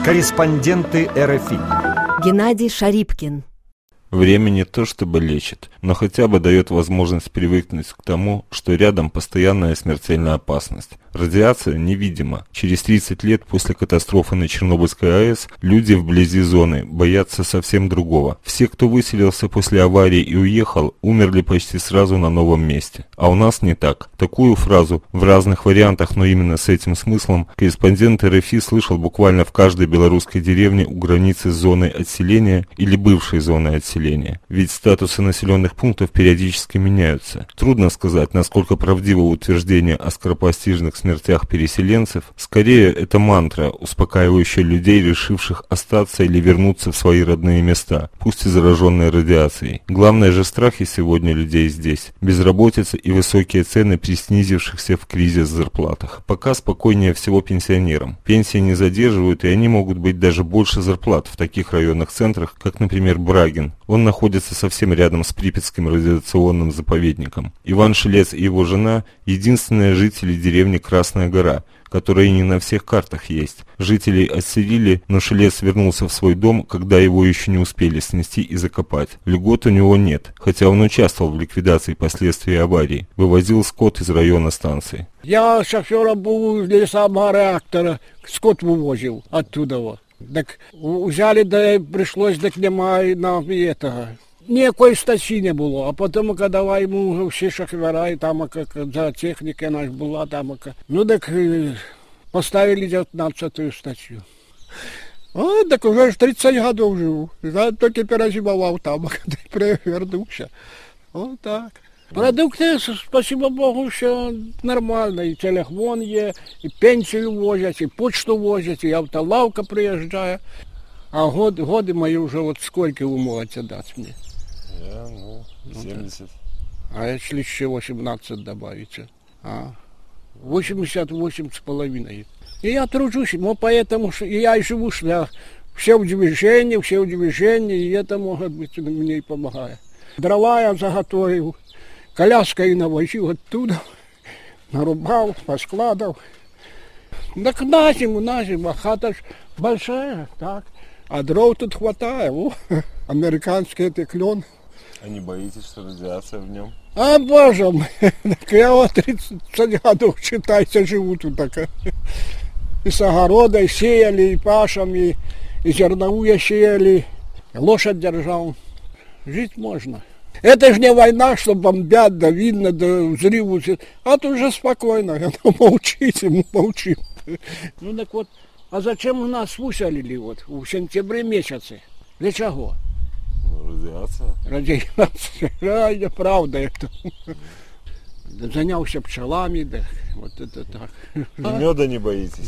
Корреспонденты РФИ. Геннадий Шарипкин. Время не то чтобы лечит, но хотя бы дает возможность привыкнуть к тому, что рядом постоянная смертельная опасность. Радиация невидима. Через 30 лет после катастрофы на Чернобыльской АЭС люди вблизи зоны боятся совсем другого. Все, кто выселился после аварии и уехал, умерли почти сразу на новом месте. А у нас не так. Такую фразу в разных вариантах, но именно с этим смыслом, корреспондент РФИ слышал буквально в каждой белорусской деревне у границы с зоной отселения или бывшей зоны отселения. Ведь статусы населенных пунктов периодически меняются. Трудно сказать, насколько правдиво утверждение о скоропостижных смертях переселенцев. Скорее, это мантра, успокаивающая людей, решивших остаться или вернуться в свои родные места, пусть и зараженные радиацией. Главное же страхи сегодня людей здесь. Безработица и высокие цены при снизившихся в кризис зарплатах. Пока спокойнее всего пенсионерам. Пенсии не задерживают, и они могут быть даже больше зарплат в таких районных центрах, как, например, Брагин. Он находится совсем рядом с Припятским радиационным заповедником. Иван Шилец и его жена – единственные жители деревни Красная Гора, которая не на всех картах есть. Жителей отселили, но Шилец вернулся в свой дом, когда его еще не успели снести и закопать. Льгот у него нет, хотя он участвовал в ликвидации последствий аварии, вывозил скот из района станции. Я шофером был для самого реактора, скот вывозил оттуда. Так взяли, да пришлось, так немає на этого. Ніякої статьи не было, а потом, когда ему все шофера, и там, как за техника наша была, там, ну, так поставили 19-ю статью. А, так уже 30 годов живу. Я только перезимовал там, когда вернулся. Вот так. Продукты, спасибо Богу, все нормально. И телефон є, и пенсию возят, и почту возят, и автолавка приезжает. А годы мои уже вот сколько вы можете дать мне? Я, 70. А если еще 18 добавите? 88 с половиной. И я тружусь, но поэтому я и живу, что все в движении, и это, может быть, мне и помогает. Дрова я заготовил. Коляской навозил оттуда, нарубал, поскладывал. Так на зиму, а хата ж большая, так. А дров тут хватает, американский это клен. А не боитесь, что радиация в нем? А, боже мой, так я вот 30 годов, считайте, живу тут так. И с огородой сеяли, и пашем, и зерновую сеяли, лошадь держал. Жить можно. Это же не война, что бомбят, да видно, да взрыву. А тут уже спокойно. Я молчите, мы молчим. Ну так вот, а зачем нас выселили вот в сентябре месяце? Для чего? Радиация. Радиация, правда это. Занялся пчелами, да, вот это так. Меда не боитесь?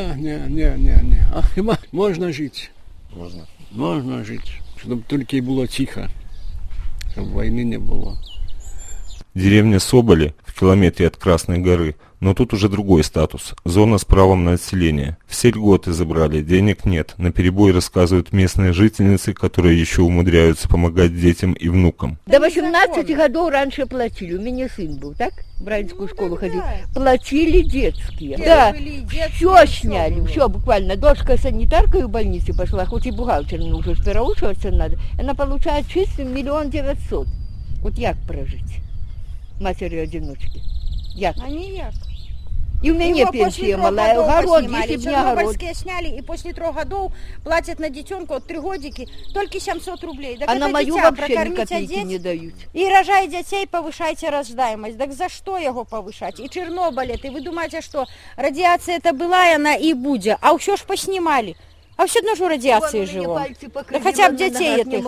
Не. Можно жить. Можно жить, чтобы только и было тихо. Чтобы войны не было. Деревня Соболи в километре от Красной горы, но тут уже другой статус. Зона с правом на отселение. Все льготы забрали, денег нет. Наперебой рассказывают местные жительницы, которые еще умудряются помогать детям и внукам. До 18 годов раньше платили. У меня сын был, так? В Брянскую школу ходил. Платили детские. Да, все сняли, все буквально. Дочка санитаркой в больнице пошла, хоть и бухгалтером уже переучиваться надо. Она получает чистый 1 900 000. Вот як прожить? Матери-одиночки. Як? А ніяк. И у меня пенсия малая, огород, если б не огород. Чернобыльские сняли, и после 3 годов платят на детенку от 3 годики только 700 рублей. Так а на мою вообще ни копейки одеть, не дают. И рожай детей, повышайте рождаемость. Так за что его повышать? И Чернобыль, и вы думаете, что радиация это была, и она и будет. А все ж поснимали. А все одно же радиации живо. Да хотя бы детей этих.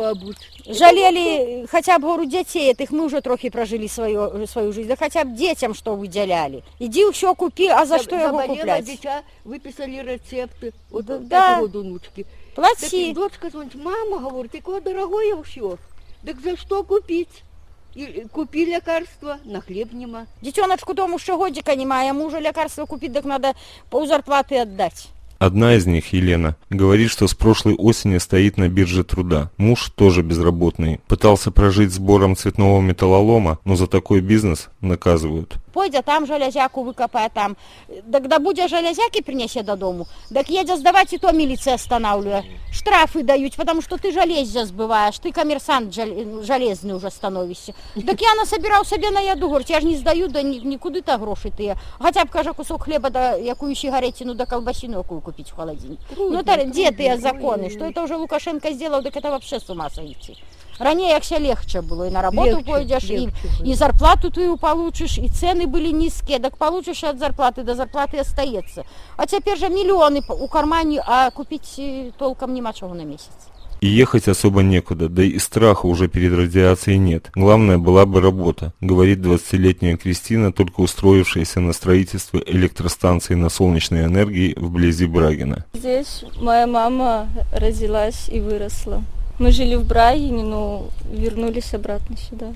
Жалели хотя бы, говорю, детей этих. Мы уже трохи прожили свою жизнь. Да хотя бы детям что выделяли. Иди все купи, а за что его куплять? Дитя, выписали рецепты. Вот да. Вот внучки. Плати. Так дочка звонит, мама, говорит, такое дорогое все. Так за что купить? И купи лекарства, на хлеб нема. Детеночку дому еще годика немає, а мужу лекарства купить, так надо пол зарплаты отдать. Одна из них, Елена, говорит, что с прошлой осени стоит на бирже труда. Муж, тоже безработный, пытался прожить сбором цветного металлолома, но за такой бизнес наказывают. Пойдзе там жалезяку выкопае там. Так да будзе жалезяки принесе додому, так едзе сдавать, и то милиция останавливает. Штрафы дают, потому что ты железо сбываешь, ты коммерсант железный уже становишься. Так я насобирал себе на яду, говорит, я ж не сдаю, да никуда-то гроши ты. Хотя бы, каже, кусок хлеба, да якую сигаретину, да колбасину якую купить в холодильник. Ну, где ты законы? Что это уже Лукашенко сделал, так это вообще с ума сойти. Ранее як все легче было, и на работу пойдешь, и зарплату твою получишь, и цены были низкие, так получишь от зарплаты, до зарплаты остается. А теперь же миллионы у кармане, а купить толком нема чего на месяц. И ехать особо некуда, да и страха уже перед радиацией нет. Главное была бы работа, говорит 20-летняя Кристина, только устроившаяся на строительство электростанции на солнечной энергии вблизи Брагина. Здесь моя мама родилась и выросла. Мы жили в Брагине, но вернулись обратно сюда.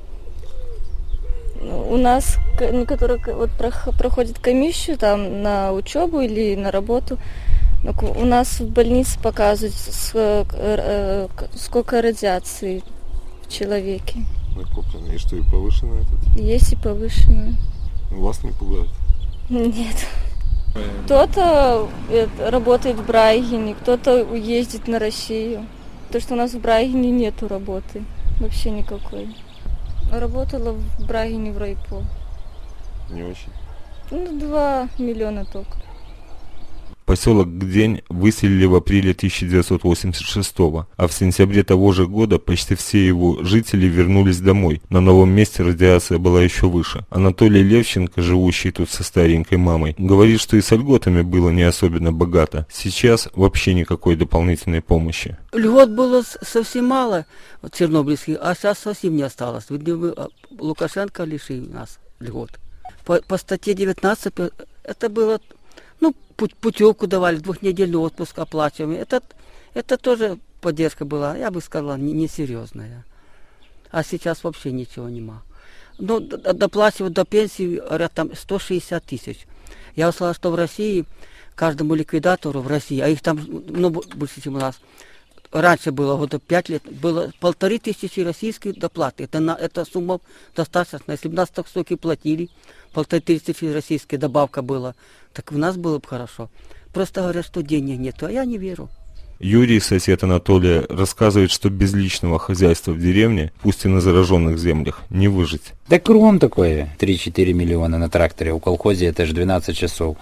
У нас некоторые вот проходят комиссию там на учебу или на работу. У нас в больнице показывают, сколько радиации в человеке. И что, и повышенная тут? Есть и повышенная. Вас не пугает? Нет. Кто-то работает в Брагине, кто-то ездит на Россию. То, что у нас в Брагине нету работы, вообще никакой. Работала в Брагине в райпо. Не очень? 2 миллиона только. Поселок Гдень выселили в апреле 1986 а в сентябре того же года почти все его жители вернулись домой. На новом месте радиация была еще выше. Анатолий Левченко, живущий тут со старенькой мамой, говорит, что и с льготами было не особенно богато. Сейчас вообще никакой дополнительной помощи. Льгот было совсем мало, чернобыльских, а сейчас совсем не осталось. Видимо, Лукашенко лишил нас льгот. По статье 19 это было... путевку давали, 2-недельный отпуск оплачиваемый. Это тоже поддержка была, я бы сказала, несерьезная. А сейчас вообще ничего нема. Ну, доплачивают до пенсии, говорят, там 160 тысяч. Я услышала, что в России, каждому ликвидатору в России, а их там больше, чем у нас, раньше было, года 5 лет, было 1500 российских доплаты. Это сумма достаточно. Если бы нас так столько платили, 1500 российских добавка была, так у нас было бы хорошо. Просто говорят, что денег нет, а я не верю. Юрий, сосед Анатолия, рассказывает, что без личного хозяйства в деревне, пусть и на зараженных землях, не выжить. Да кругом такое, 3-4 миллиона на тракторе. У колхозе это же 12 часов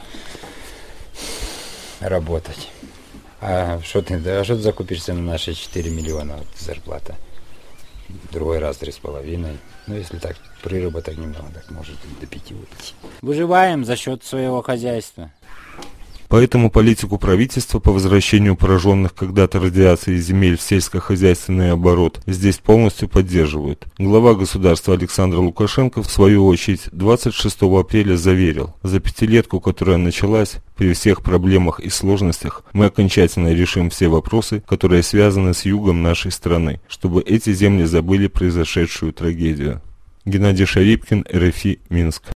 работать. А что ты закупишься на наши 4 миллиона вот, зарплата? Другой раз 3,5. Ну, если так, приработок немного, так может до 5 выйти. Выживаем за счет своего хозяйства. Поэтому политику правительства по возвращению пораженных когда-то радиацией земель в сельскохозяйственный оборот здесь полностью поддерживают. Глава государства Александр Лукашенко, в свою очередь, 26 апреля заверил, за 5-летку, которая началась, при всех проблемах и сложностях, мы окончательно решим все вопросы, которые связаны с югом нашей страны, чтобы эти земли забыли произошедшую трагедию. Геннадий Шарипкин, РФИ, Минск.